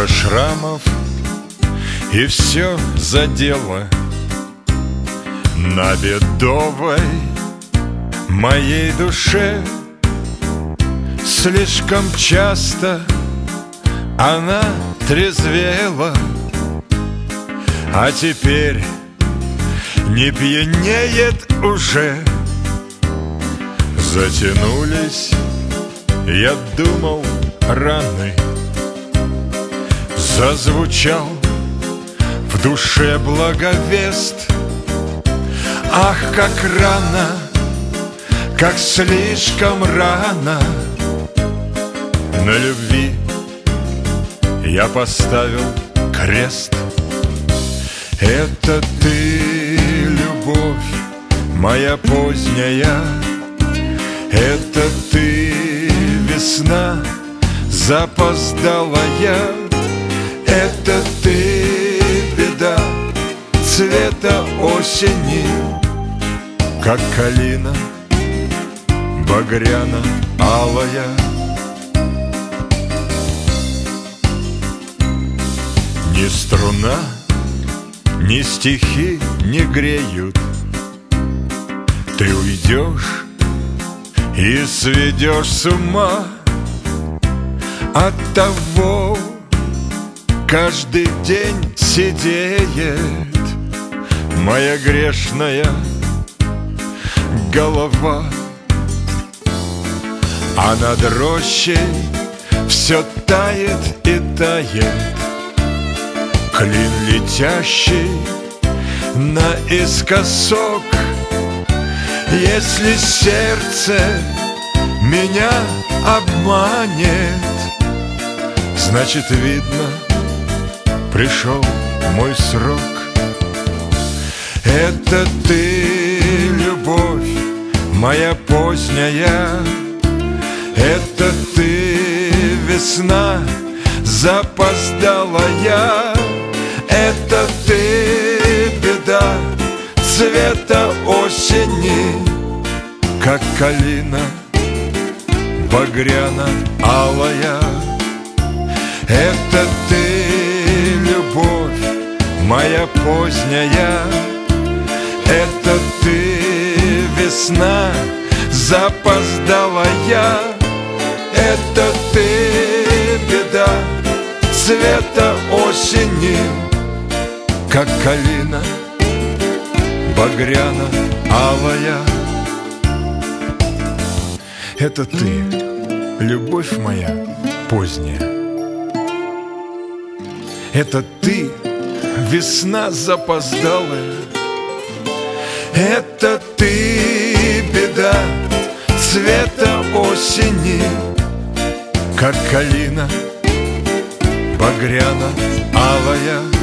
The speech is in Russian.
Сколько шрамов, и все задело на бедовой моей душе. Слишком часто она трезвела, а теперь не пьянеет уже. Затянулись, я думал, раны. Зазвучал в душе благовест. Ах, как рано, как слишком рано на любви я поставил крест. Это ты, любовь моя поздняя, это ты, весна запоздалая, это ты, беда цвета осени, как калина багряно-алая. Ни струна, ни стихи не греют. Ты уйдешь и сведешь с ума. От того каждый день сидеет моя грешная голова. А над рощей все тает и тает клин летящий наискосок. Если сердце меня обманет, значит, видно, пришел мой срок. Это ты, любовь моя поздняя, это ты, весна запоздалая, это ты, беда цвета осени, как калина багряно-алая. Это ты, любовь моя поздняя, это ты, весна запоздалая, это ты, беда цвета осени, как калина багряно-алая. Это ты, любовь моя поздняя, это ты, весна запоздалая, это ты, беда цвета осени, как калина багряно-алая.